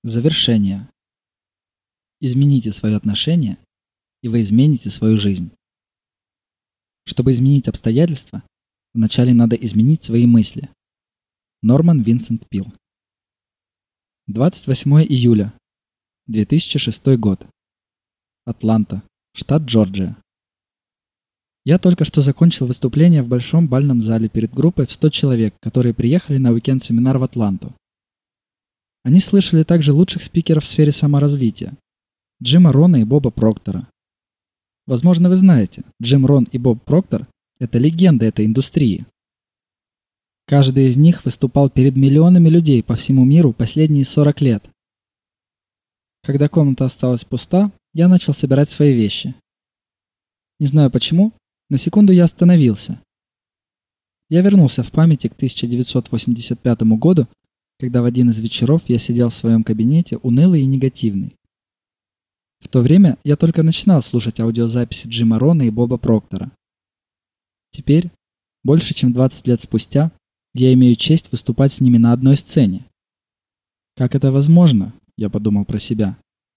Завершение. Измените свое отношение, и вы измените свою жизнь. Чтобы изменить обстоятельства, вначале надо изменить свои мысли. Норман Винсент Пил. 28 июля 2006 год. Атланта, штат Джорджия. Я только что закончил выступление в большом бальном зале перед группой в 100 человек, которые приехали на уикенд-семинар в Атланту. Они слышали также лучших спикеров в сфере саморазвития: Джима Рона и Боба Проктора. Возможно, вы знаете, Джим Рон и Боб Проктор – это легенды этой индустрии. Каждый из них выступал перед миллионами людей по всему миру последние 40 лет. Когда комната осталась пуста, я начал собирать свои вещи. Не знаю почему, на секунду я остановился. Я вернулся в памяти к 1985 году, когда в один из вечеров я сидел в своем кабинете унылый и негативный. В то время я только начинал слушать аудиозаписи Джима Рона и Боба Проктора. Теперь, больше чем 20 лет спустя, я имею честь выступать с ними на одной сцене. Как это возможно? Я подумал про себя.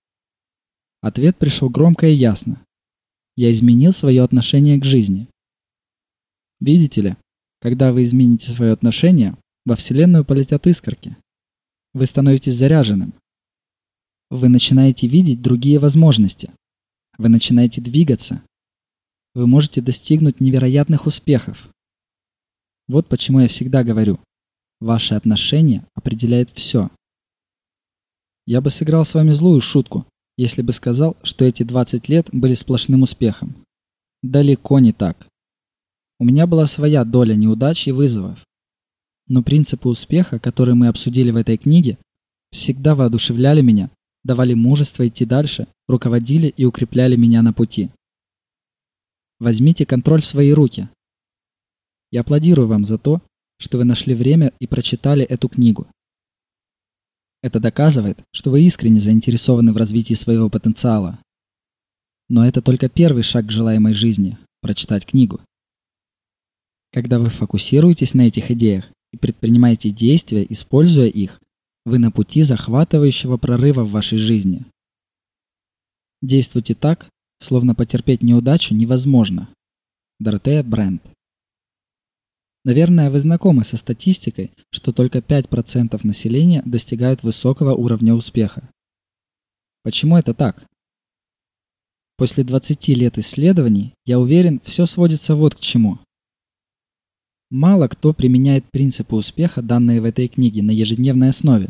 Ответ пришел громко и ясно. Я изменил свое отношение к жизни. Видите ли, когда вы измените свое отношение, во Вселенную полетят искорки. Вы становитесь заряженным. Вы начинаете видеть другие возможности. Вы начинаете двигаться. Вы можете достигнуть невероятных успехов. Вот почему я всегда говорю: ваше отношение определяет все. Я бы сыграл с вами злую шутку, если бы сказал, что эти 20 лет были сплошным успехом. Далеко не так. У меня была своя доля неудач и вызовов. Но принципы успеха, которые мы обсудили в этой книге, всегда воодушевляли меня, давали мужество идти дальше, руководили и укрепляли меня на пути. Возьмите контроль в свои руки. Я аплодирую вам за то, что вы нашли время и прочитали эту книгу. Это доказывает, что вы искренне заинтересованы в развитии своего потенциала. Но это только первый шаг к желаемой жизни – прочитать книгу. Когда вы фокусируетесь на этих идеях и предпринимаете действия, используя их, вы на пути захватывающего прорыва в вашей жизни. Действуйте так, словно потерпеть неудачу невозможно. Доротея Брент. Наверное, вы знакомы со статистикой, что только 5% населения достигают высокого уровня успеха. Почему это так? После 20 лет исследований, я уверен, все сводится вот к чему. Мало кто применяет принципы успеха, данные в этой книге, на ежедневной основе.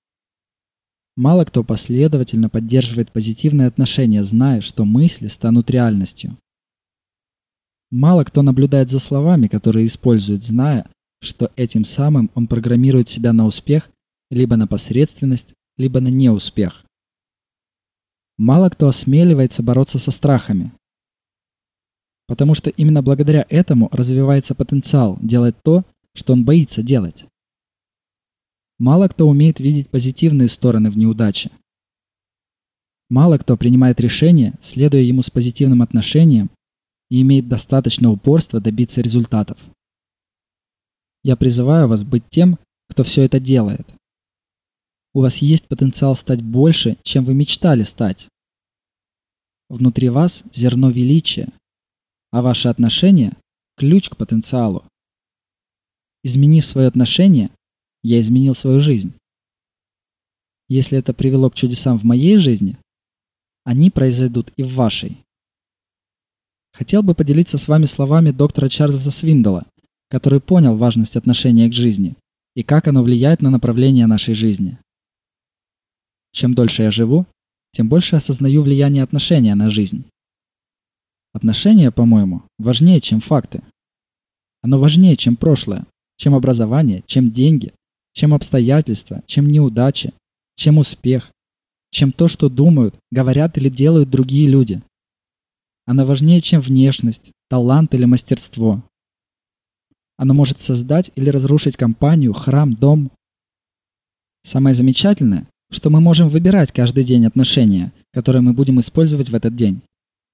Мало кто последовательно поддерживает позитивные отношения, зная, что мысли станут реальностью. Мало кто наблюдает за словами, которые использует, зная, что этим самым он программирует себя на успех, либо на посредственность, либо на неуспех. Мало кто осмеливается бороться со страхами. Потому что именно благодаря этому развивается потенциал делать то, что он боится делать. Мало кто умеет видеть позитивные стороны в неудаче. Мало кто принимает решение, следуя ему с позитивным отношением, и имеет достаточно упорства добиться результатов. Я призываю вас быть тем, кто все это делает. У вас есть потенциал стать больше, чем вы мечтали стать. Внутри вас зерно величия, а ваши отношения – ключ к потенциалу. Изменив свое отношение, я изменил свою жизнь. Если это привело к чудесам в моей жизни, они произойдут и в вашей. Хотел бы поделиться с вами словами доктора Чарльза Свинделла, который понял важность отношения к жизни и как оно влияет на направление нашей жизни. Чем дольше я живу, тем больше осознаю влияние отношения на жизнь. Отношения, по-моему, важнее, чем факты. Оно важнее, чем прошлое, чем образование, чем деньги, чем обстоятельства, чем неудачи, чем успех, чем то, что думают, говорят или делают другие люди. Оно важнее, чем внешность, талант или мастерство. Оно может создать или разрушить компанию, храм, дом. Самое замечательное, что мы можем выбирать каждый день отношения, которые мы будем использовать в этот день.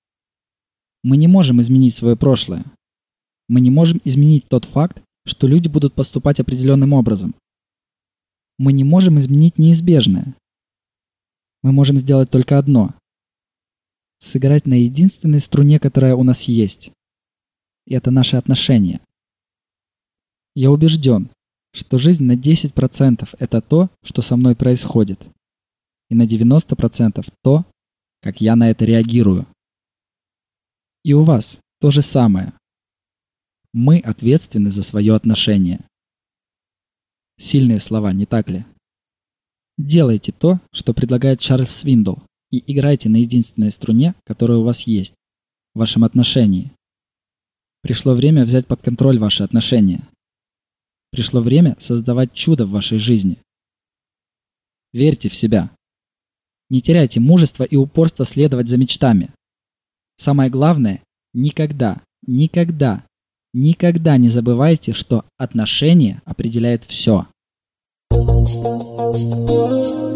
Мы не можем изменить свое прошлое. Мы не можем изменить тот факт, что люди будут поступать определенным образом. Мы не можем изменить неизбежное. Мы можем сделать только одно — сыграть на единственной струне, которая у нас есть. И это наши отношения. Я убежден, что жизнь на 10% это то, что со мной происходит, и на 90% то, как я на это реагирую. И у вас то же самое. Мы ответственны за свое отношение. Сильные слова, не так ли? Делайте то, что предлагает Чарльз Свиндл, и играйте на единственной струне, которая у вас есть, в вашем отношении. Пришло время взять под контроль ваши отношения. Пришло время создавать чудо в вашей жизни. Верьте в себя. Не теряйте мужества и упорства следовать за мечтами. Самое главное, никогда не забывайте, что отношение определяет все.